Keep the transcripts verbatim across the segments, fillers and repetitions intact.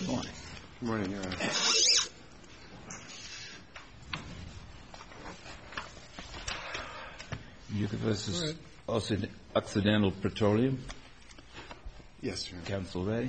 Good morning. Good morning, Your Honor. Utica versus Occidental Petroleum. Yes, Your Honor. Counsel ready?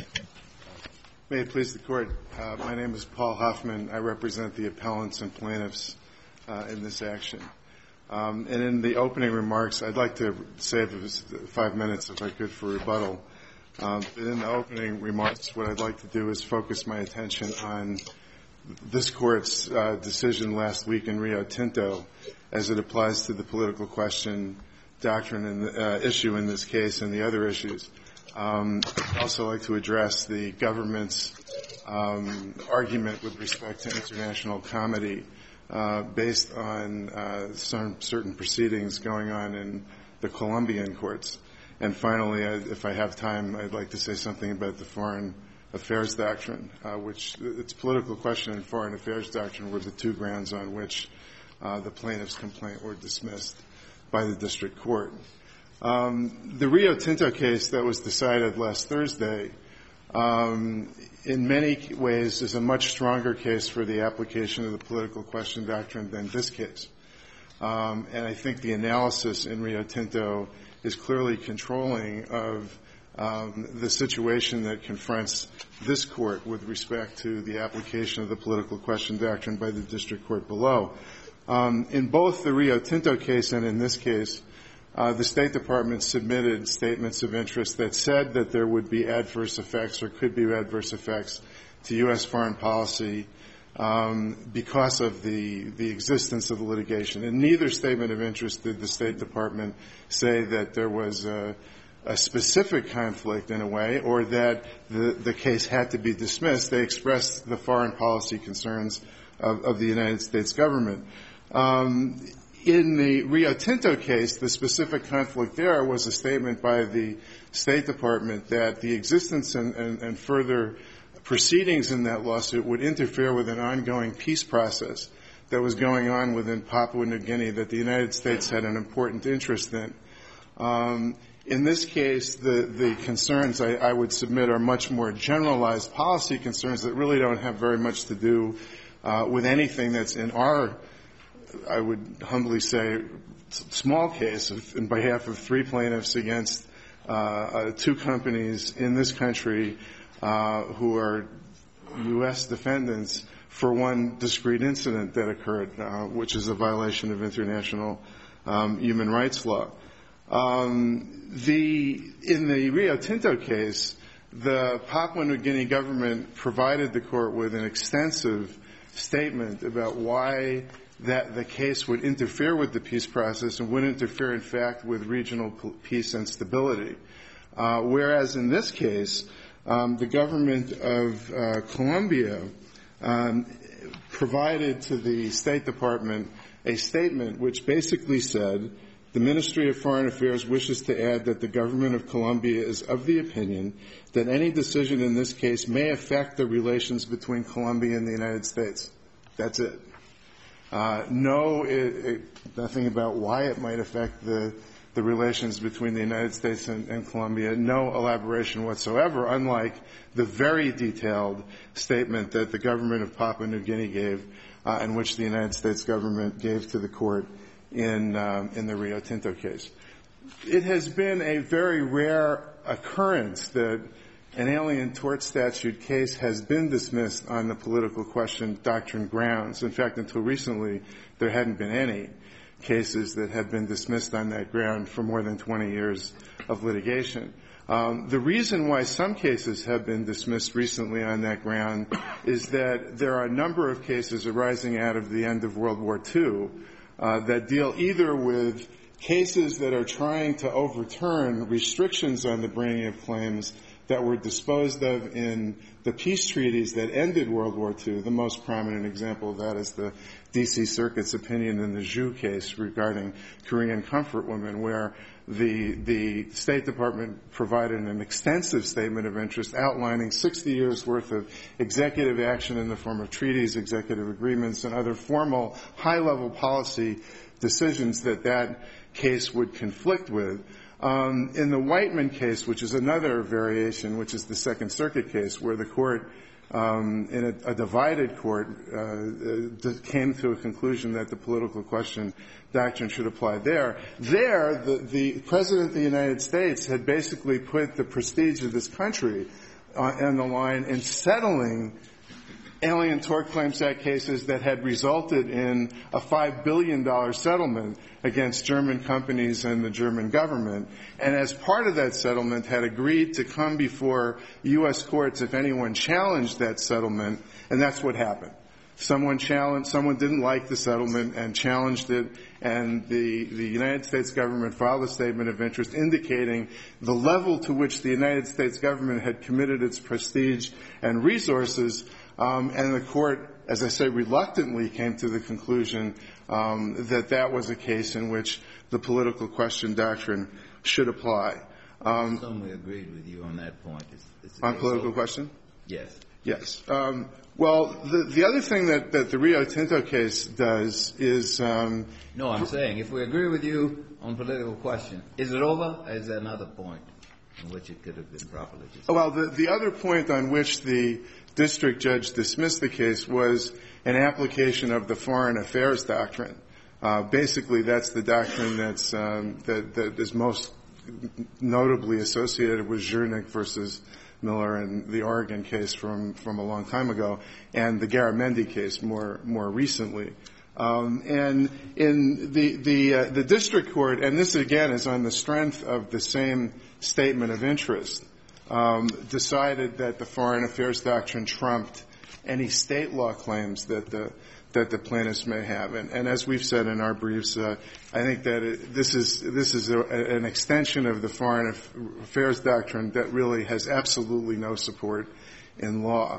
May it please the Court, uh, my name is Paul Hoffman. I represent the appellants and plaintiffs uh, in this action. Um, and in the opening remarks, I'd like to save five minutes, if I could, for rebuttal. Um, but in the opening remarks, what I'd like to do is focus my attention on this Court's uh, decision last week in Rio Tinto as it applies to the political question doctrine and uh, issue in this case and the other issues. Um, I'd also like to address the government's um, argument with respect to international comedy uh, based on uh, some certain proceedings going on in the Colombian courts. And finally, I, if I have time, I'd like to say something about the foreign affairs doctrine, uh, which its political question and foreign affairs doctrine were the two grounds on which uh, the plaintiff's complaint were dismissed by the district court. Um, the Rio Tinto case that was decided last Thursday, um, in many ways, is a much stronger case for the application of the political question doctrine than this case. Um, and I think the analysis in Rio Tinto is clearly controlling of um, the situation that confronts this court with respect to the application of the political question doctrine by the district court below. Um, in both the Rio Tinto case and in this case, Uh, the State Department submitted statements of interest that said that there would be adverse effects or could be adverse effects to U S foreign policy um, because of the, the existence of the litigation. In neither statement of interest did the State Department say that there was a, a specific conflict in a way or that the, the case had to be dismissed. They expressed the foreign policy concerns of, of the United States government. Um, In the Rio Tinto case, the specific conflict there was a statement by the State Department that the existence and, and, and further proceedings in that lawsuit would interfere with an ongoing peace process that was going on within Papua New Guinea that the United States had an important interest in. Um, in this case, the, the concerns I, I would submit are much more generalized policy concerns that really don't have very much to do uh, with anything that's in our I would humbly say, small case of, in behalf of three plaintiffs against uh, uh, two companies in this country uh, who are U S defendants for one discrete incident that occurred, uh, which is a violation of international um, human rights law. Um, the in the Rio Tinto case, the Papua New Guinea government provided the court with an extensive statement about why that the case would interfere with the peace process and would interfere, in fact, with regional peace and stability. Uh, whereas in this case, um, the government of uh, Colombia um, provided to the State Department a statement which basically said, the Ministry of Foreign Affairs wishes to add that the government of Colombia is of the opinion that any decision in this case may affect the relations between Colombia and the United States. That's it. Uh, no, it, it, nothing about why it might affect the, the relations between the United States and, and Colombia. No elaboration whatsoever, unlike the very detailed statement that the government of Papua New Guinea gave, uh, and which the United States government gave to the court in, um, in the Rio Tinto case. It has been a very rare occurrence that an alien tort statute case has been dismissed on the political question doctrine grounds. In fact, until recently, there hadn't been any cases that had been dismissed on that ground for more than twenty years of litigation. Um, the reason why some cases have been dismissed recently on that ground is that there are a number of cases arising out of the end of World War Two uh, that deal either with cases that are trying to overturn restrictions on the bringing of claims that were disposed of in the peace treaties that ended World War Two. The most prominent example of that is the D C Circuit's opinion in the Zhu case regarding Korean comfort women, where the, the State Department provided an extensive statement of interest outlining sixty years worth of executive action in the form of treaties, executive agreements, and other formal high-level policy decisions that that case would conflict with. Um, in the Whiteman case, which is another variation, which is the Second Circuit case, where the court, um, in a, a divided court, uh, came to a conclusion that the political question doctrine should apply there. There, the, the President of the United States had basically put the prestige of this country uh, on the line in settling Alien Tort Claims Act cases that had resulted in a five billion dollars settlement against German companies and the German government. And as part of that settlement, had agreed to come before U S courts if anyone challenged that settlement, and that's what happened. Someone challenged, someone didn't like the settlement and challenged it, and the, the United States government filed a statement of interest indicating the level to which the United States government had committed its prestige and resources. Um, and the court, as I say, reluctantly came to the conclusion um, that that was a case in which the political question doctrine should apply. Um, Some agreed with you on that point. Is, is on political over? question? Yes. Yes. Um, well, the, the other thing that, that the Rio Tinto case does is... Um, no, I'm saying if we agree with you on political question, is it over, or is there another point in which it could have been properly decided? Well, the, the other point on which the district judge dismissed the case was an application of the foreign affairs doctrine. Uh, basically, that's the doctrine that's, um, that, that is most notably associated with Zurich versus Miller and the Oregon case from, from a long time ago, and the Garamendi case more, more recently. Um, and in the, the, uh, the district court, and this again is on the strength of the same statement of interest, um, decided that the foreign affairs doctrine trumped any state law claims that the, that the plaintiffs may have. And, and as we've said in our briefs, uh, I think that it, this is, this is a, an extension of the foreign affairs doctrine that really has absolutely no support in law.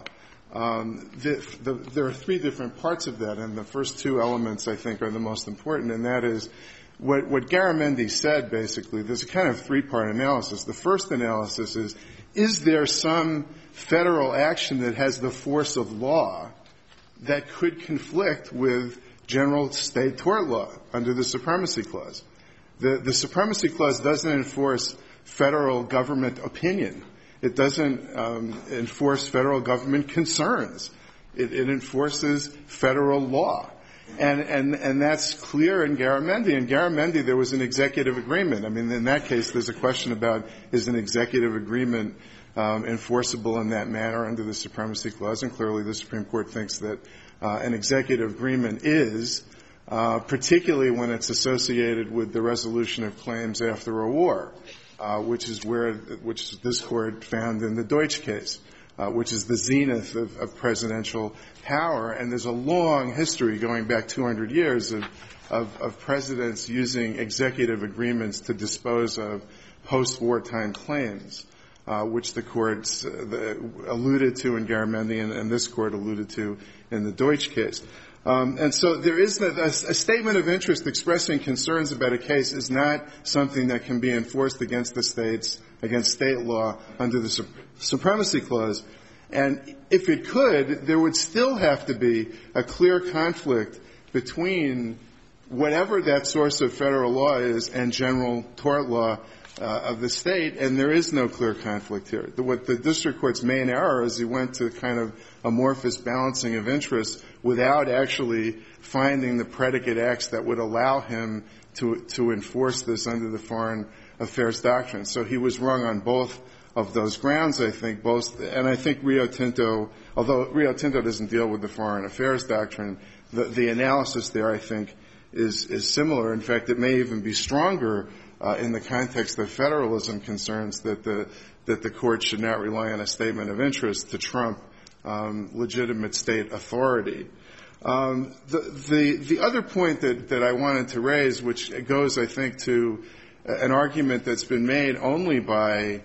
Um, the, the, there are three different parts of that, and the first two elements, I think, are the most important, and that is what, what Garamendi said, basically. There's a kind of three-part analysis. The first analysis is, is there some federal action that has the force of law that could conflict with general state tort law under the Supremacy Clause? The, the Supremacy Clause doesn't enforce federal government opinion. It doesn't um, enforce federal government concerns. It, it enforces federal law. And, and, and that's clear in Garamendi. In Garamendi, there was an executive agreement. I mean, in that case, there's a question about, is an executive agreement um, enforceable in that manner under the Supremacy Clause? And clearly the Supreme Court thinks that uh, an executive agreement is, uh, particularly when it's associated with the resolution of claims after a war. Uh, which is where, which this court found in the Deutsch case, uh, which is the zenith of, of presidential power. And there's a long history going back two hundred years of, of, of presidents using executive agreements to dispose of post-wartime claims, uh, which the courts uh, the, alluded to in Garamendi and, and this court alluded to in the Deutsch case. Um, and so there is a, a, a statement of interest expressing concerns about a case is not something that can be enforced against the states, against state law under the Su- Supremacy Clause. And if it could, there would still have to be a clear conflict between whatever that source of federal law is and general tort law uh, of the state, and there is no clear conflict here. The, what the district court's main error is he went to kind of amorphous balancing of interests without actually finding the predicate acts that would allow him to, to enforce this under the foreign affairs doctrine. So he was wrong on both of those grounds, I think, both, and I think Rio Tinto, although Rio Tinto doesn't deal with the foreign affairs doctrine, the, the analysis there, I think, is, is similar. In fact, it may even be stronger uh, in the context of federalism concerns that the, that the court should not rely on a statement of interest to trump um, legitimate state authority. Um, the, the, the other point that, that I wanted to raise, which goes, I think, to an argument that's been made only by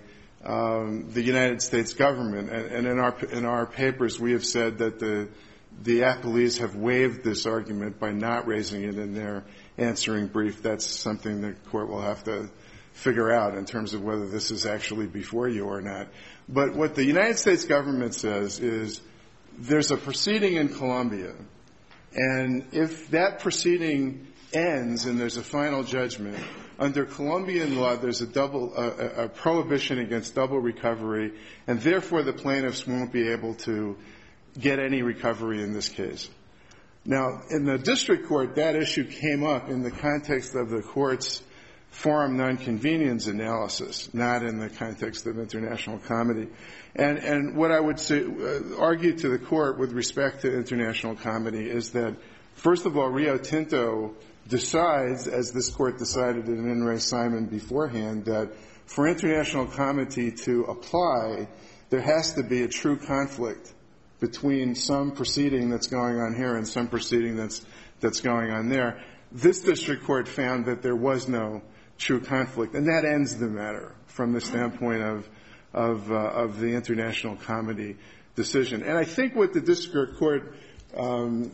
um, the United States government, and, and in our in our papers we have said that the the appellees have waived this argument by not raising it in their answering brief. That's something the court will have to figure out in terms of whether this is actually before you or not. But what the United States government says is there's a proceeding in Colombia, and if that proceeding ends and there's a final judgment, under Colombian law, there's a double a, a prohibition against double recovery, and therefore the plaintiffs won't be able to get any recovery in this case. Now, in the district court, that issue came up in the context of the court's forum nonconvenience analysis, not in the context of international comedy. And, and what I would say, uh, argue to the court with respect to international comedy is that, first of all, Rio Tinto decides, as this court decided in In re Simon beforehand, that for international comedy to apply, there has to be a true conflict between some proceeding that's going on here and some proceeding that's that's going on there. This district court found that there was no true conflict, and that ends the matter from the standpoint of of, uh, of the international comedy decision. And I think what the district court um,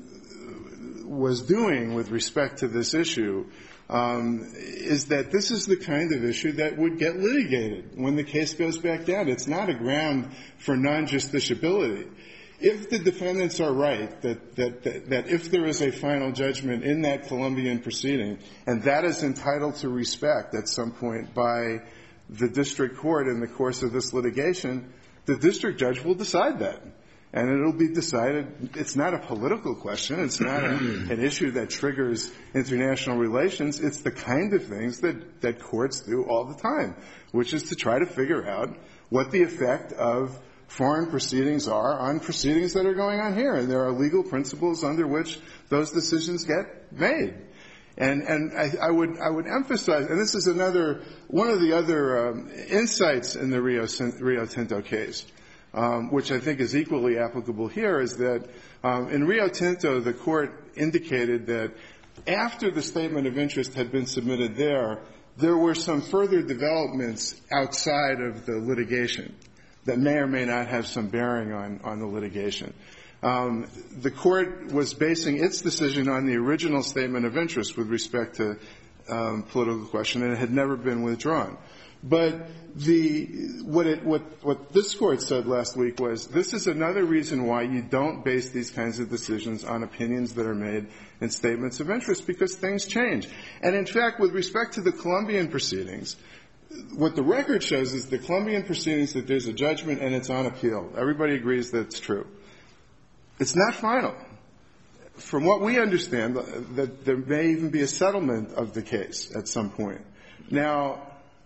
was doing with respect to this issue um, is that this is the kind of issue that would get litigated when the case goes back down. It's not a ground for non-justiciability. If the defendants are right that, that, that, that if there is a final judgment in that Colombian proceeding, and that is entitled to respect at some point by the district court in the course of this litigation, the district judge will decide that. And it'll be decided, it's not a political question, it's not a, an issue that triggers international relations, it's the kind of things that, that courts do all the time, which is to try to figure out what the effect of foreign proceedings are on proceedings that are going on here. And there are legal principles under which those decisions get made. And, and I, I would, I would emphasize, and this is another, one of the other um, insights in the Rio, Rio Tinto case, um, which I think is equally applicable here, is that um, in Rio Tinto, the court indicated that after the statement of interest had been submitted there, there were some further developments outside of the litigation that may or may not have some bearing on, on the litigation. Um, the court was basing its decision on the original statement of interest with respect to um, political question, and it had never been withdrawn. But the what it what what this court said last week was, this is another reason why you don't base these kinds of decisions on opinions that are made in statements of interest, because things change. And in fact, with respect to the Colombian proceedings, what the record shows is the Colombian proceedings, that there's a judgment and it's on appeal. Everybody agrees that it's true. It's not final. From what we understand, that there may even be a settlement of the case at some point. Now,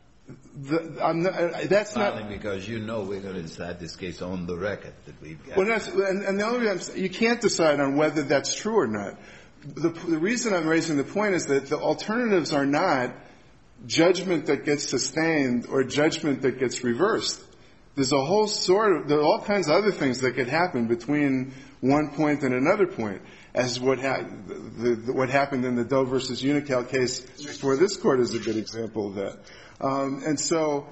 the, I'm not, that's not filing because you know we're going to decide this case on the record that we've got. Well, that's, and, and the only reason you can't decide on whether that's true or not. The, the reason I'm raising the point is that the alternatives are not judgment that gets sustained or judgment that gets reversed. There's a whole sort of, there are all kinds of other things that could happen between one point and another point, as what, ha- the, the, what happened in the Doe versus Unical case before this court is a good example of that. Um, and so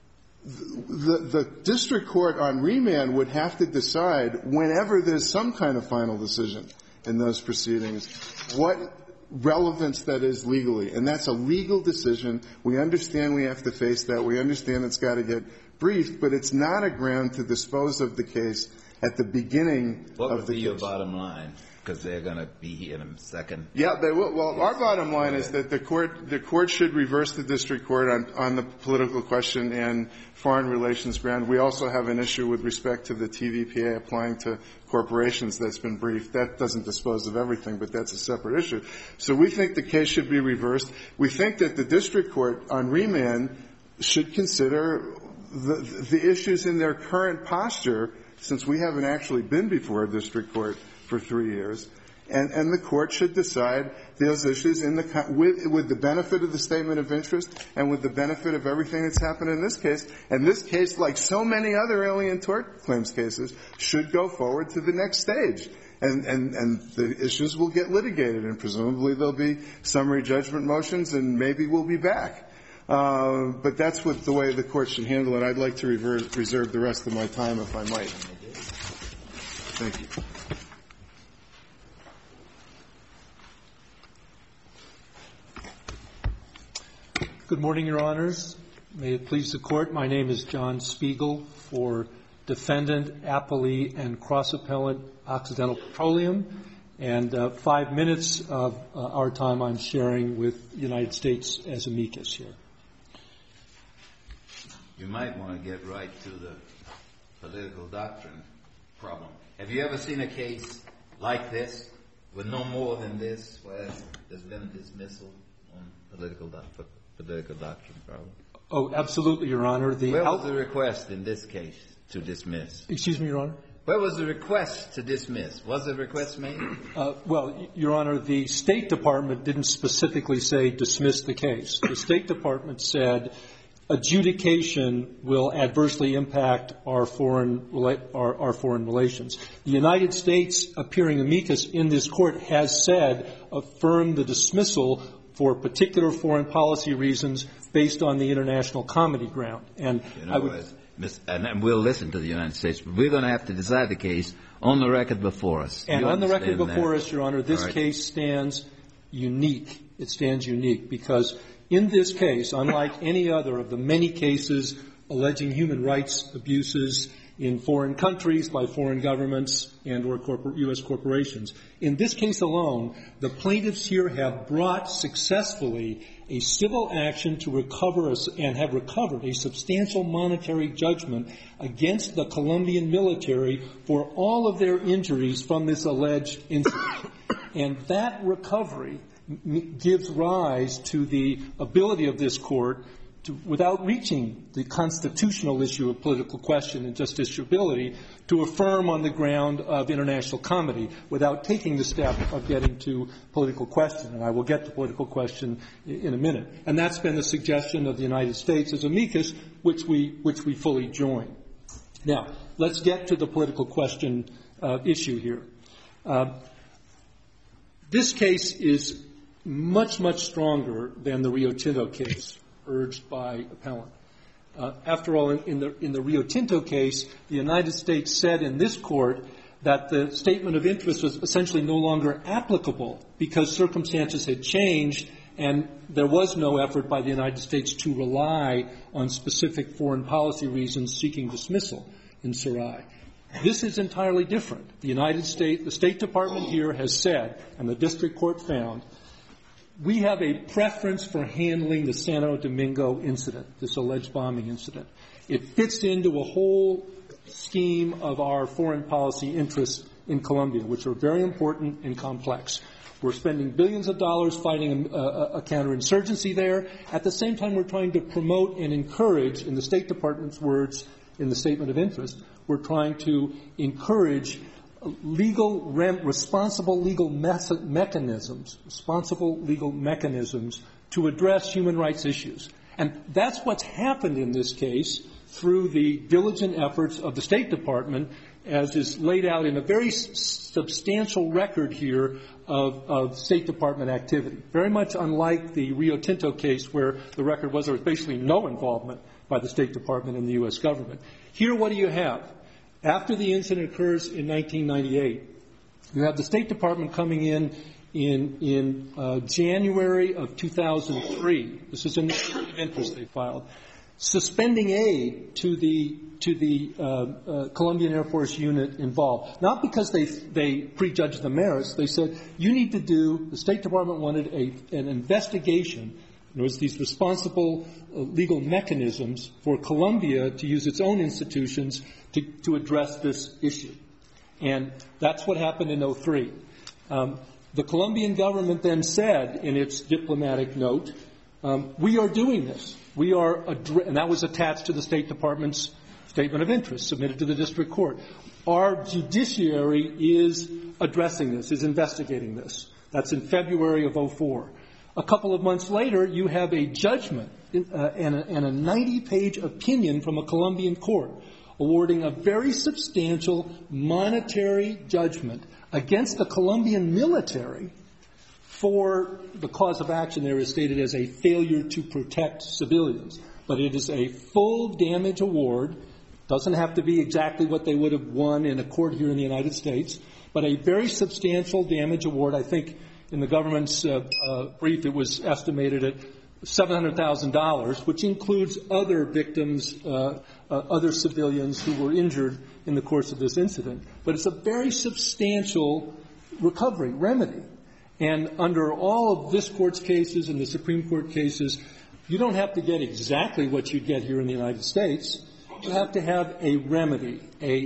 the, the district court on remand would have to decide, whenever there's some kind of final decision in those proceedings, what relevance that is legally. And that's a legal decision. We understand we have to face that. We understand it's got to get briefed, but it's not a ground to dispose of the case at the beginning what of the case. What would be case. your bottom line? Because they're going to be here in a second. Yeah, they will. Well, our bottom line is that the court, the court should reverse the district court on, on the political question and foreign relations ground. We also have an issue with respect to the T V P A applying to corporations that's been briefed. That doesn't dispose of everything, but that's a separate issue. So we think the case should be reversed. We think that the district court on remand should consider the, the issues in their current posture, since we haven't actually been before a district court for three years, and, and the court should decide those issues in the, with, with the benefit of the statement of interest and with the benefit of everything that's happened in this case. And this case, like so many other alien tort claims cases, should go forward to the next stage. And, and, and the issues will get litigated, and presumably there'll be summary judgment motions, and maybe we'll be back. Uh, but that's what the way the court should handle it. I'd like to reverse, reserve the rest of my time, if I might. Thank you. Good morning, Your Honors. May it please the Court, my name is John Spiegel for Defendant, Appellee, and Cross-Appellant Occidental Petroleum, And uh, five minutes of uh, our time I'm sharing with the United States as amicus here. You might want to get right to the political doctrine problem. Have you ever seen a case like this, with no more than this, where there's been a dismissal on political, doc- political doctrine problem? Oh, absolutely, Your Honor. The Where was out- the request in this case to dismiss? Excuse me, Your Honor? Where was the request to dismiss? Was the request made? Uh, well, Your Honor, the State Department didn't specifically say dismiss the case. The State Department said adjudication will adversely impact our foreign our, our foreign relations. The United States, appearing amicus in this court, has said affirm the dismissal for particular foreign policy reasons based on the international comedy ground. And you know, I would, as, Miss, and, and we'll listen to the United States, but we're going to have to decide the case on the record before us. And you on the record understand before that? us, Your Honor, this right. case stands unique. It stands unique because in this case, unlike any other of the many cases alleging human rights abuses in foreign countries by foreign governments and or corpor- U S corporations, in this case alone, the plaintiffs here have brought successfully a civil action to recover a, and have recovered a substantial monetary judgment against the Colombian military for all of their injuries from this alleged incident. And that recovery m- gives rise to the ability of this court to, without reaching the constitutional issue of political question and justiciability, to affirm on the ground of international comedy without taking the step of getting to political question. And I will get to political question in a minute. And that's been the suggestion of the United States as amicus, which we, which we fully join. Now, let's get to the political question uh, issue here. Uh, this case is much, much stronger than the Rio Tinto case urged by appellant. Uh, after all, in, in the in the Rio Tinto case, the United States said in this court that the statement of interest was essentially no longer applicable because circumstances had changed and there was no effort by the United States to rely on specific foreign policy reasons seeking dismissal in Sarai. This is entirely different. The United States, the State Department here has said, and the district court found, we have a preference for handling the Santo Domingo incident, this alleged bombing incident. It fits into a whole scheme of our foreign policy interests in Colombia, which are very important and complex. We're spending billions of dollars fighting a, a, a counterinsurgency there. At the same time, we're trying to promote and encourage, in the State Department's words in the statement of interest, we're trying to encourage legal, rem, responsible legal mes- mechanisms, responsible legal mechanisms to address human rights issues. And that's what's happened in this case through the diligent efforts of the State Department, as is laid out in a very s- substantial record here of, of State Department activity. Very much unlike the Rio Tinto case where the record was there was basically no involvement by the State Department and the U S government. Here, what do you have? After the incident occurs in nineteen ninety-eight, you have the State Department coming in in, in uh, January of two thousand three. This is in the statement of interest they filed, suspending aid to the to the uh, uh, Colombian Air Force unit involved. Not because they they prejudged the merits. They said you need to do. The State Department wanted a an investigation. There was these responsible uh, legal mechanisms for Colombia to use its own institutions to, to address this issue. And that's what happened in oh three. Um, the Colombian government then said in its diplomatic note, um, we are doing this. We are, addre- and that was attached to the State Department's statement of interest submitted to the district court. Our judiciary is addressing this, is investigating this. That's in February of oh four. A couple of months later, you have a judgment in, uh, and, a, and a ninety-page opinion from a Colombian court awarding a very substantial monetary judgment against the Colombian military for the cause of action there is stated as a failure to protect civilians. But it is a full damage award. Doesn't have to be exactly what they would have won in a court here in the United States, but a very substantial damage award. I think in the government's uh, uh, brief, it was estimated at seven hundred thousand dollars, which includes other victims, uh, uh, other civilians who were injured in the course of this incident. But it's a very substantial recovery, remedy. And under all of this Court's cases and the Supreme Court cases, you don't have to get exactly what you get here in the United States. You have to have a remedy,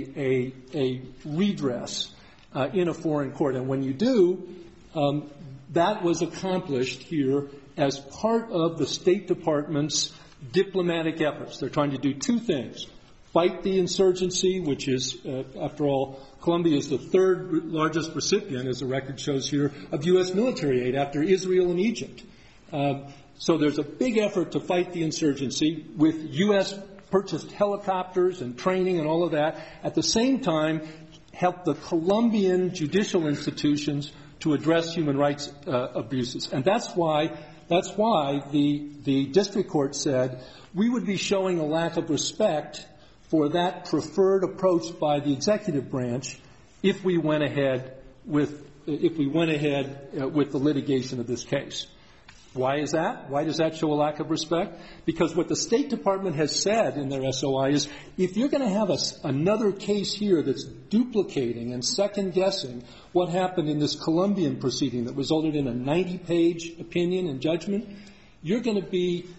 a, a, a redress uh, in a foreign court. And when you do, um, that was accomplished here as part of the State Department's diplomatic efforts. They're trying to do two things. Fight the insurgency, which is, uh, after all, Colombia is the third largest recipient, as the record shows here, of U S military aid after Israel and Egypt. Um, so there's a big effort to fight the insurgency with U S purchased helicopters and training and all of that. At the same time, help the Colombian judicial institutions to address human rights uh, abuses. And that's why that's why the the district court said we would be showing a lack of respect for that preferred approach by the executive branch if we went ahead with if we went ahead uh, with the litigation of this case. Why is that? Why does that show a lack of respect? Because what the State Department has said in their S O I is if you're going to have a, another case here that's duplicating and second-guessing what happened in this Colombian proceeding that resulted in a ninety-page opinion and judgment, you're going to be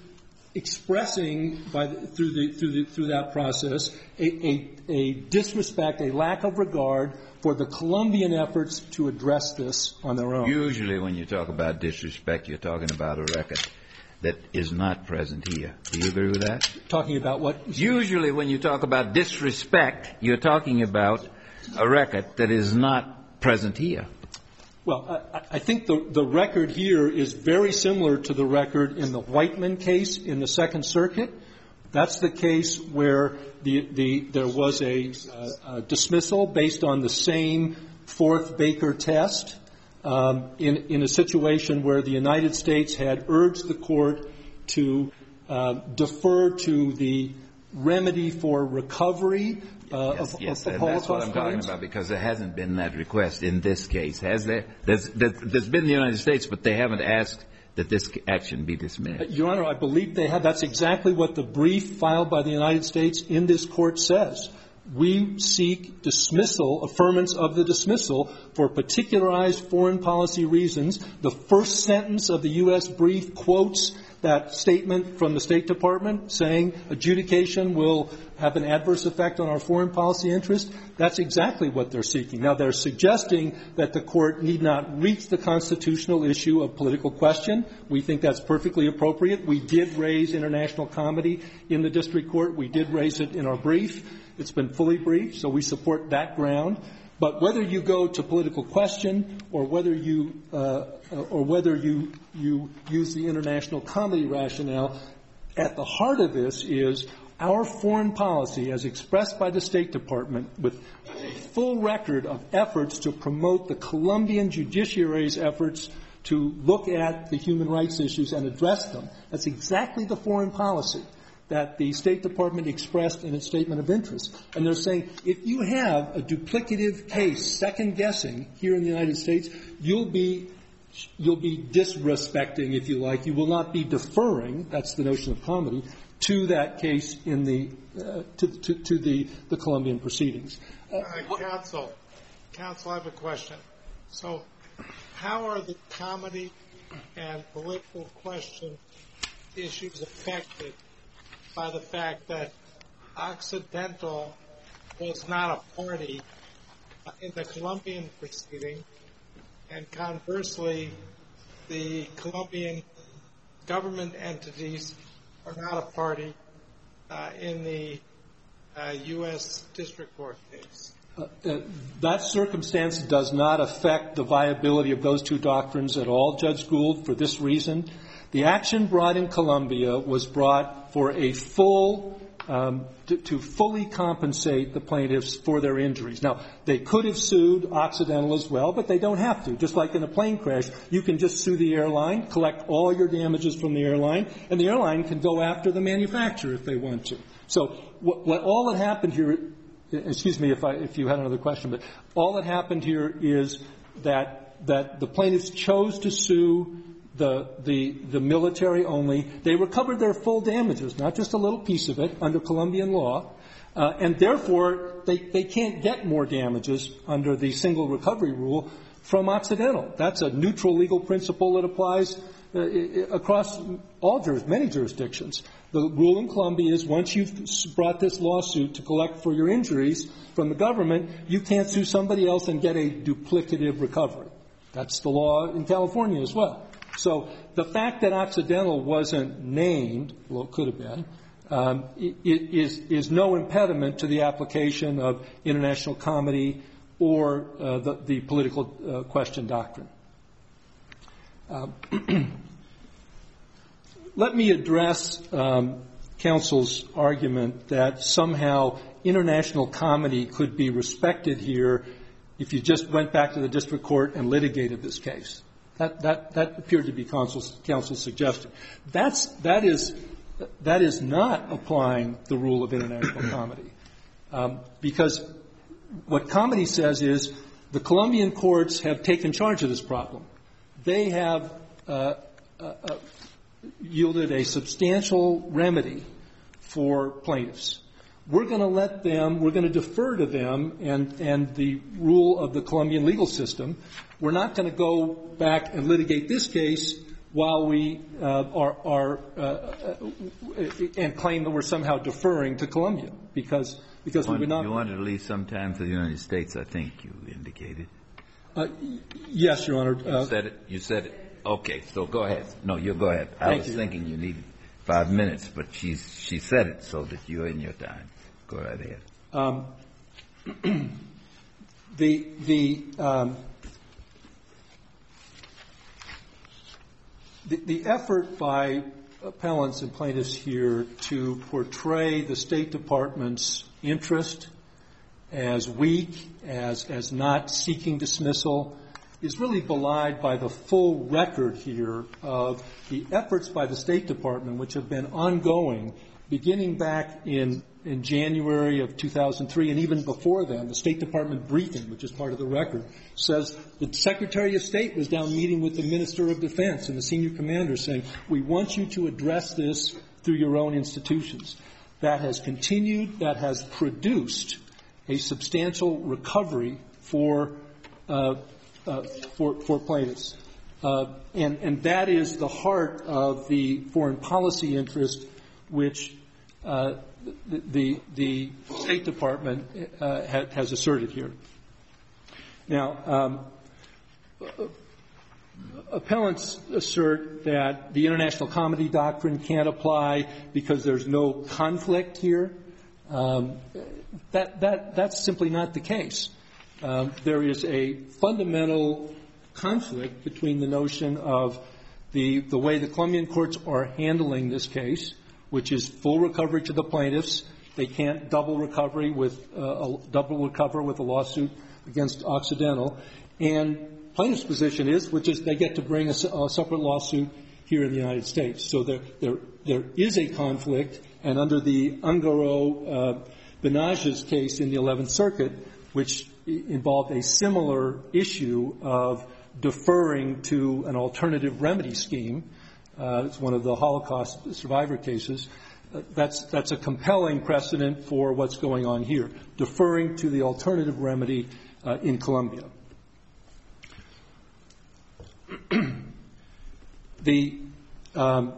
expressing by the, through the through the through that process a, a, a disrespect, a lack of regard for the Colombian efforts to address this on their own. Usually when you talk about disrespect, you're talking about a record that is not present here. Do you agree with that? Talking about what? Usually when you talk about disrespect, you're talking about a record that is not present here. Well, I, I think the, the record here is very similar to the record in the Whiteman case in the Second Circuit. That's the case where the, the, there was a, uh, a dismissal based on the same fourth Baker test um, in, in a situation where the United States had urged the court to uh, defer to the remedy for recovery uh, yes, of, yes, of, of and Holocaust that's what I'm talking claims. about, because there hasn't been that request in this case, has there? There's, there's, there's been the United States, but they haven't asked that this action be dismissed. Your Honor, I believe they have. That's exactly what the brief filed by the United States in this court says. We seek dismissal, affirmance of the dismissal for particularized foreign policy reasons. The first sentence of the U S brief quotes that statement from the State Department saying adjudication will have an adverse effect on our foreign policy interest. That's exactly what they're seeking. Now, they're suggesting that the court need not reach the constitutional issue of political question. We think that's perfectly appropriate. We did raise international comedy in the district court. We did raise it in our brief. It's been fully briefed, so we support that ground. But whether you go to political question or whether you uh, or whether you you use the international comedy rationale, at the heart of this is our foreign policy, as expressed by the State Department, with a full record of efforts to promote the Colombian judiciary's efforts to look at the human rights issues and address them. That's exactly the foreign policy that the State Department expressed in its statement of interest. And they're saying if you have a duplicative case, second-guessing here in the United States, you'll be you'll be disrespecting, if you like. You will not be deferring, that's the notion of comedy, to that case in the uh, to, to, to the, the Colombian proceedings. Uh, uh, counsel, counsel, I have a question. So how are the comedy and political question issues affected by the fact that Occidental was not a party in the Colombian proceeding, and conversely, the Colombian government entities are not a party uh, in the uh, U S District Court case? Uh, uh, that circumstance does not affect the viability of those two doctrines at all, Judge Gould, for this reason. The action brought in Colombia was brought for a full, um, to, to fully compensate the plaintiffs for their injuries. Now, they could have sued Occidental as well, but they don't have to. Just like in a plane crash, you can just sue the airline, collect all your damages from the airline, and the airline can go after the manufacturer if they want to. So what, what all that happened here, excuse me if I, if you had another question, but all that happened here is that, that the plaintiffs chose to sue The, the, the military only. They recovered their full damages, not just a little piece of it, under Colombian law, uh, and therefore they, they can't get more damages under the single recovery rule from Occidental. That's a neutral legal principle that applies uh, across all juris, many jurisdictions. The rule in Columbia is once you've brought this lawsuit to collect for your injuries from the government, you can't sue somebody else and get a duplicative recovery. That's the law in California as well. So the fact that Occidental wasn't named, well, it could have been, um, is, is no impediment to the application of international comity or uh, the, the political uh, question doctrine. Uh, let me address um, counsel's argument that somehow international comity could be respected here if you just went back to the district court and litigated this case. That, that, that appeared to be counsel's, counsel's suggestion. That's, that is, that is not applying the rule of international comity. Um, because what comity says is the Colombian courts have taken charge of this problem. They have uh, uh, uh, yielded a substantial remedy for plaintiffs. We're going to let them, we're going to defer to them and, and the rule of the Colombian legal system. We're not going to go back and litigate this case while we uh, are, are uh, uh, and claim that we're somehow deferring to Colombia because because you we would not. You wanted to leave some time for the United States, I think you indicated. Uh, yes, Your Honor. You uh, said it. You said it. Okay, so go ahead. No, you go ahead. I Thank was you. thinking you needed five minutes, but she's she said it so that you're in your time. Go right ahead. Um, the the, um, the the effort by appellants and plaintiffs here to portray the State Department's interest as weak, as as not seeking dismissal, is really belied by the full record here of the efforts by the State Department, which have been ongoing, beginning back in in January of two thousand three, and even before then. The State Department briefing, which is part of the record, says the Secretary of State was down meeting with the Minister of Defense and the senior commander saying, we want you to address this through your own institutions. That has continued, that has produced a substantial recovery for uh, uh, for, for plaintiffs. Uh, and, and that is the heart of the foreign policy interest which uh, the, the, the State Department uh, ha, has asserted here. Now, um, appellants assert that the international comity doctrine can't apply because there's no conflict here. Um, that, that, that's simply not the case. Um, there is a fundamental conflict between the notion of the, the way the Colombian courts are handling this case, which is full recovery to the plaintiffs. They can't double recovery with uh, a double recover with a lawsuit against Occidental. And plaintiff's position is, which is they get to bring a, a separate lawsuit here in the United States. So there, there, there is a conflict, and under the Ungaro uh, Benages case in the eleventh Circuit, which involved a similar issue of deferring to an alternative remedy scheme. Uh, it's one of the Holocaust survivor cases. Uh, that's, that's a compelling precedent for what's going on here, deferring to the alternative remedy uh, in Colombia. the um,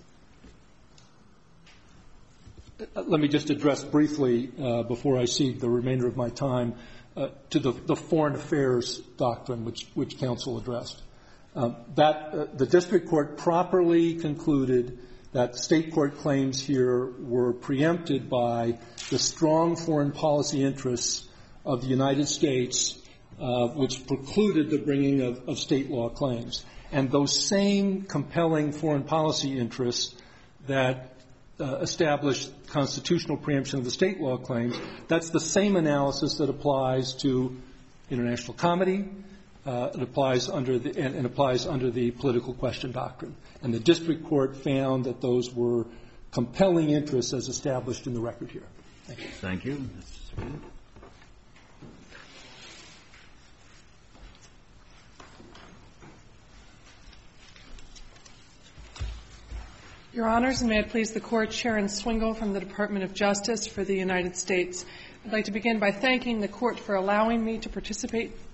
let me just address briefly, uh, before I cede the remainder of my time, uh, to the, the foreign affairs doctrine which, which counsel addressed. Uh, that uh, the district court properly concluded that state court claims here were preempted by the strong foreign policy interests of the United States, uh, which precluded the bringing of, of state law claims. And those same compelling foreign policy interests that uh, established constitutional preemption of the state law claims, that's the same analysis that applies to international comity. Uh, it applies under the and, and applies under the political question doctrine. And the district court found that those were compelling interests as established in the record here. Thank you. Thank you. Mister Smith. Your Honors, and may it please the Court, Sharon Swingle from the Department of Justice for the United States. I'd like to begin by thanking the Court for allowing me to participate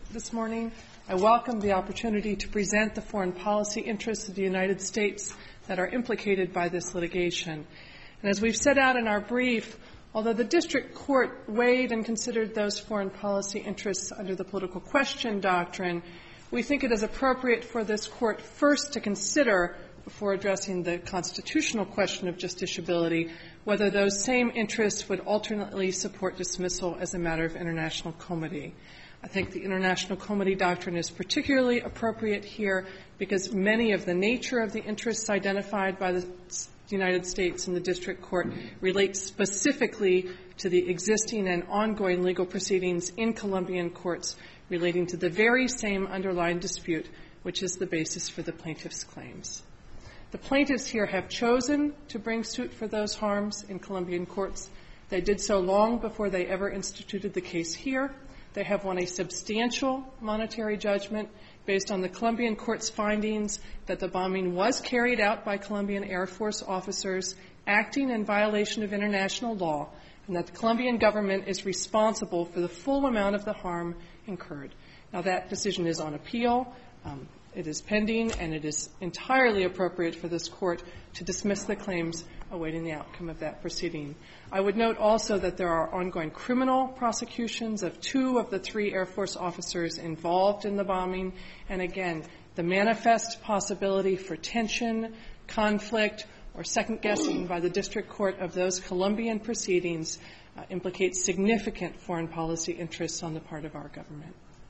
this morning. I welcome the opportunity to present the foreign policy interests of the United States that are implicated by this litigation. And as we've set out in our brief, although the district court weighed and considered those foreign policy interests under the political question doctrine, we think it is appropriate for this court first to consider, before addressing the constitutional question of justiciability, whether those same interests would alternately support dismissal as a matter of international comity. I think the international comity doctrine is particularly appropriate here because many of the nature of the interests identified by the United States in the district court relate specifically to the existing and ongoing legal proceedings in Colombian courts relating to the very same underlying dispute, which is the basis for the plaintiff's claims. The plaintiffs here have chosen to bring suit for those harms in Colombian courts. They did so long before they ever instituted the case here. They have won a substantial monetary judgment based on the Colombian court's findings that the bombing was carried out by Colombian Air Force officers acting in violation of international law, and that the Colombian government is responsible for the full amount of the harm incurred. Now, that decision is on appeal. Um, It is pending, and it is entirely appropriate for this court to dismiss the claims awaiting the outcome of that proceeding. I would note also that there are ongoing criminal prosecutions of two of the three Air Force officers involved in the bombing. And again, the manifest possibility for tension, conflict, or second-guessing by the district court of those Colombian proceedings uh, implicates significant foreign policy interests on the part of our government.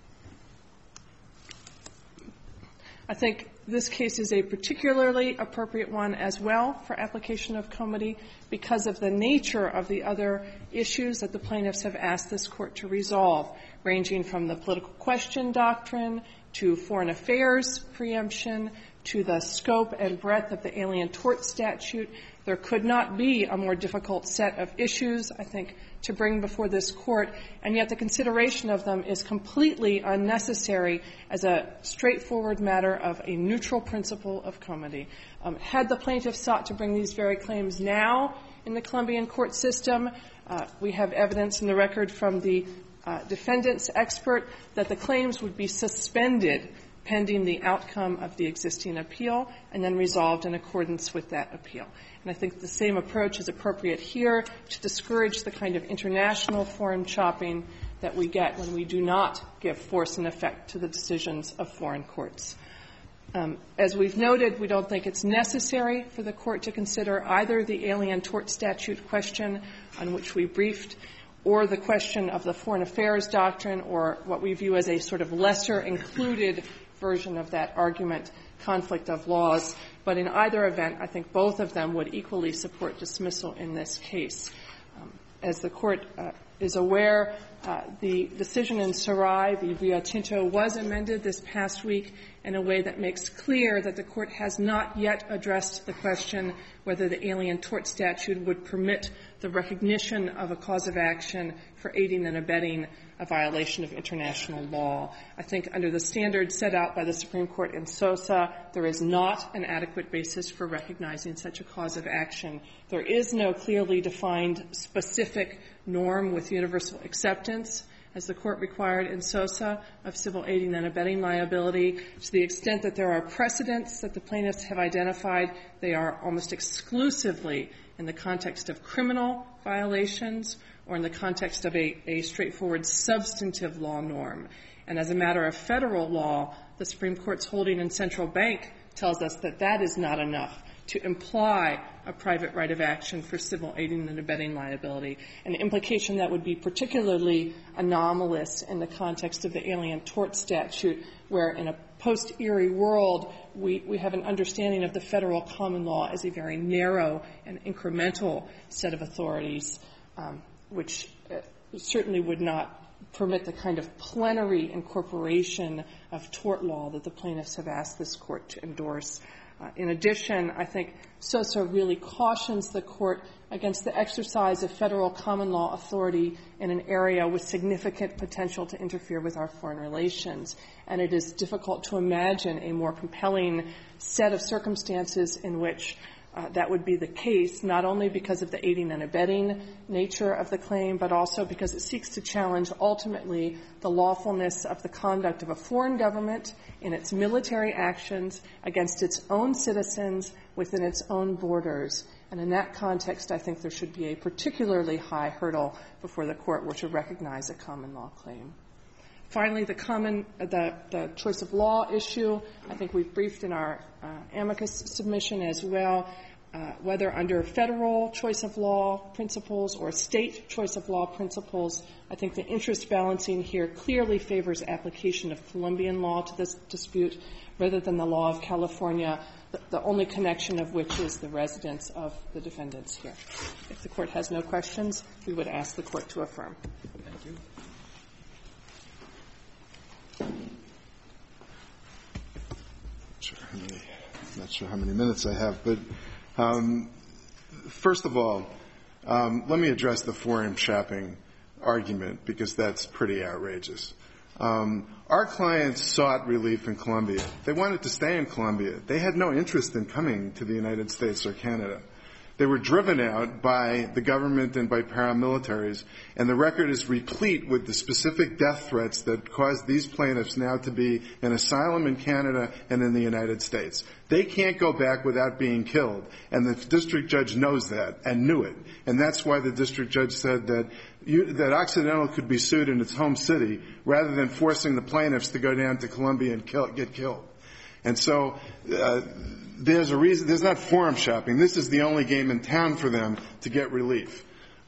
I think this case is a particularly appropriate one as well for application of comity because of the nature of the other issues that the plaintiffs have asked this court to resolve, ranging from the political question doctrine to foreign affairs preemption to the scope and breadth of the Alien Tort Statute. There could not be a more difficult set of issues, I think, to bring before this court, and yet the consideration of them is completely unnecessary as a straightforward matter of a neutral principle of comity. Um, had the plaintiffs sought to bring these very claims now in the Colombian court system, uh, we have evidence in the record from the uh, defendant's expert that the claims would be suspended pending the outcome of the existing appeal and then resolved in accordance with that appeal. And I think the same approach is appropriate here to discourage the kind of international foreign shopping that we get when we do not give force and effect to the decisions of foreign courts. Um, as we've noted, we don't think it's necessary for the court to consider either the Alien Tort Statute question on which we briefed or the question of the foreign affairs doctrine or what we view as a sort of lesser included version of that argument, conflict of laws. But in either event, I think both of them would equally support dismissal in this case. Um, as the Court uh, is aware, uh, the decision in Sarai v. Rio Tinto was amended this past week in a way that makes clear that the Court has not yet addressed the question whether the Alien Tort Statute would permit the recognition of a cause of action for aiding and abetting a violation of international law. I think under the standards set out by the Supreme Court in Sosa, there is not an adequate basis for recognizing such a cause of action. There is no clearly defined specific norm with universal acceptance, as the Court required in Sosa, of civil aiding and abetting liability. To the extent that there are precedents that the plaintiffs have identified, they are almost exclusively in the context of criminal violations or in the context of a, a straightforward substantive law norm. And as a matter of federal law, the Supreme Court's holding in Central Bank tells us that that is not enough to imply a private right of action for civil aiding and abetting liability, an implication that would be particularly anomalous in the context of the Alien Tort Statute, where in a post-Erie world, we, we have an understanding of the federal common law as a very narrow and incremental set of authorities, um, which uh, certainly would not permit the kind of plenary incorporation of tort law that the plaintiffs have asked this Court to endorse. Uh, in addition, I think Sosa really cautions the Court against the exercise of federal common law authority in an area with significant potential to interfere with our foreign relations. And it is difficult to imagine a more compelling set of circumstances in which uh, that would be the case, not only because of the aiding and abetting nature of the claim, but also because it seeks to challenge ultimately the lawfulness of the conduct of a foreign government in its military actions against its own citizens within its own borders. And in that context, I think there should be a particularly high hurdle before the Court were to recognize a common law claim. Finally, the common, the, the choice of law issue, I think we've briefed in our uh, amicus submission as well, uh, whether under federal choice of law principles or state choice of law principles. I think the interest balancing here clearly favors application of Colombian law to this dispute rather than the law of California, the, the only connection of which is the residence of the defendants here. If the Court has no questions, we would ask the Court to affirm. Thank you. Sure, how many, I'm not sure how many minutes I have, but um, first of all, um, let me address the foreign shopping argument because that's pretty outrageous. Um, our clients sought relief in Colombia. They wanted to stay in Colombia. They had no interest in coming to the United States or Canada. They were driven out by the government and by paramilitaries, and the record is replete with the specific death threats that caused these plaintiffs now to be in asylum in Canada and in the United States. They can't go back without being killed, and the district judge knows that and knew it. And that's why the district judge said that you, that Occidental could be sued in its home city rather than forcing the plaintiffs to go down to Colombia and kill, get killed. And so uh, there's a reason. There's not forum shopping. This is the only game in town for them to get relief.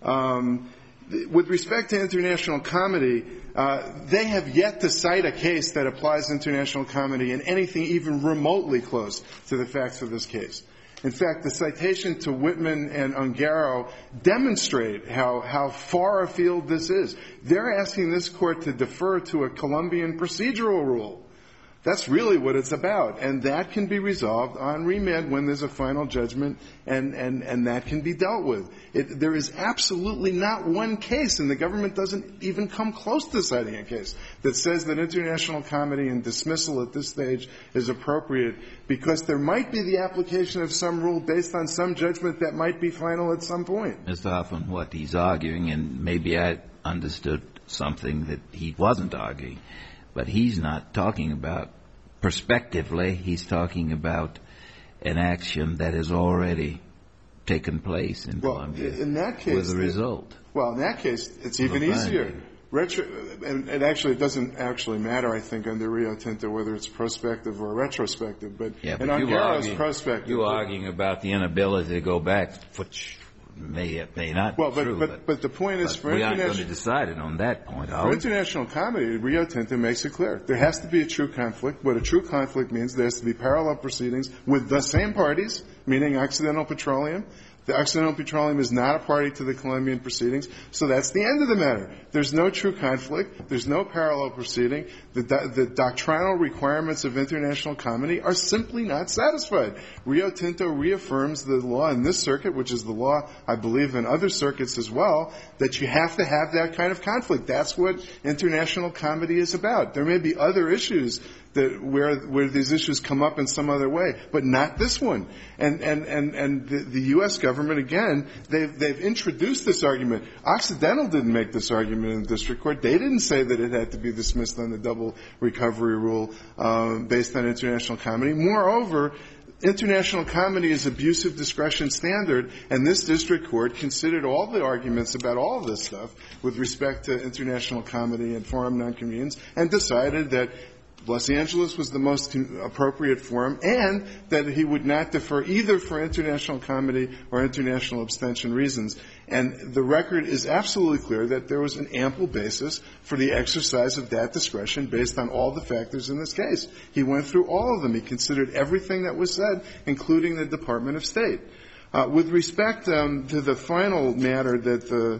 Um, with respect to international comedy, uh, they have yet to cite a case that applies international comedy in anything even remotely close to the facts of this case. In fact, the citation to Whitman and Ungaro demonstrate how, how far afield this is. They're asking this Court to defer to a Colombian procedural rule. That's really what it's about, and that can be resolved on remand when there's a final judgment, and, and, and that can be dealt with. It, there is absolutely not one case, and the government doesn't even come close to citing a case, that says that international comedy and dismissal at this stage is appropriate because there might be the application of some rule based on some judgment that might be final at some point. Mister Hoffman, what he's arguing, and maybe I understood something that he wasn't arguing, but he's not talking about prospectively. He's talking about an action that has already taken place in well, Colombia in that case, with a result. Well, in that case, it's even Well, easier. Retro, and, and actually, it doesn't actually matter, I think, under Rio Tinto whether it's prospective or retrospective. But yeah, in but Ungaro's prospective, you're arguing about the inability to go back, which may may not well, be but, true. But, but, but the point is, for we aren't international, going to decide it on that point, are for we? international comedy, Rio Tinto makes it clear there has to be a true conflict. What a true conflict means, there has to be parallel proceedings with the same parties, meaning Occidental Petroleum. The Occidental Petroleum is not a party to the Colombian proceedings, so that's the end of the matter. There's no true conflict. There's no parallel proceeding. The, do- the doctrinal requirements of international comedy are simply not satisfied. Rio Tinto reaffirms the law in this circuit, which is the law, I believe, in other circuits as well, that you have to have that kind of conflict. That's what international comedy is about. There may be other issues that where where these issues come up in some other way, but not this one. And and and and the, the U S government, again, they've they've introduced this argument. Occidental didn't make this argument in the district court. They didn't say that it had to be dismissed on the double recovery rule um, based on international comedy. Moreover, international comedy is abusive discretion standard, and this district court considered all the arguments about all of this stuff with respect to international comedy and forum nonconvenience and decided that Los Angeles was the most appropriate forum, and that he would not defer either for international comedy or international abstention reasons. And the record is absolutely clear that there was an ample basis for the exercise of that discretion based on all the factors in this case. He went through all of them. He considered everything that was said, including the Department of State. Uh, with respect um, to the final matter that the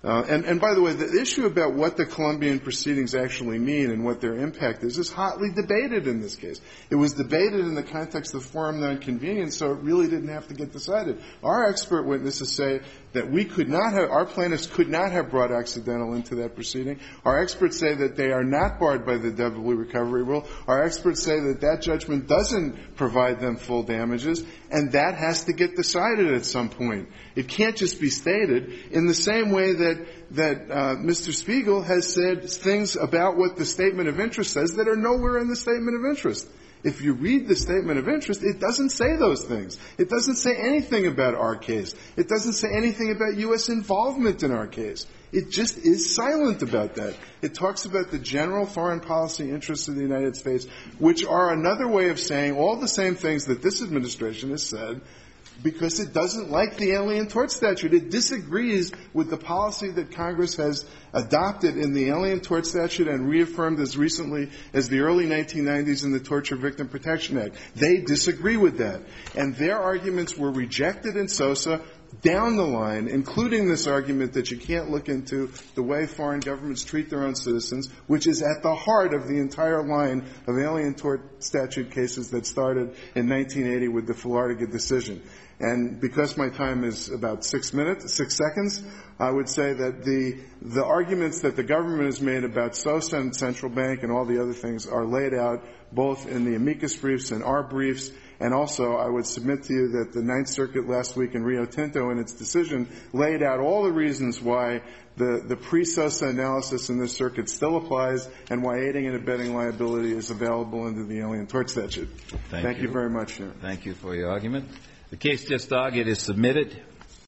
Uh, and, and by the way, the issue about what the Colombian proceedings actually mean and what their impact is is hotly debated in this case. It was debated in the context of forum nonconvenience, so it really didn't have to get decided. Our expert witnesses say that we could not have, our plaintiffs could not have brought accidental into that proceeding. Our experts say that they are not barred by the double recovery rule. Our experts say that that judgment doesn't provide them full damages, and that has to get decided at some point. It can't just be stated in the same way that that uh, Mister Spiegel has said things about what the statement of interest says that are nowhere in the statement of interest. If you read the statement of interest, it doesn't say those things. It doesn't say anything about our case. It doesn't say anything about U S involvement in our case. It just is silent about that. It talks about the general foreign policy interests of the United States, which are another way of saying all the same things that this administration has said, because it doesn't like the Alien Tort Statute. It disagrees with the policy that Congress has adopted in the Alien Tort Statute and reaffirmed as recently as the early nineteen nineties in the Torture Victim Protection Act. They disagree with that. And their arguments were rejected in SOSA down the line, including this argument that you can't look into the way foreign governments treat their own citizens, which is at the heart of the entire line of Alien Tort Statute cases that started in nineteen eighty with the Filartiga decision. And because my time is about six minutes, six seconds, I would say that the the arguments that the government has made about SOSA and central bank and all the other things are laid out both in the amicus briefs and our briefs. And also, I would submit to you that the Ninth Circuit last week in Rio Tinto in its decision laid out all the reasons why the, the pre-SOSA analysis in this circuit still applies and why aiding and abetting liability is available under the Alien Tort Statute. Thank, Thank you. you very much, Chairman. Thank you for your argument. The case just argued is submitted.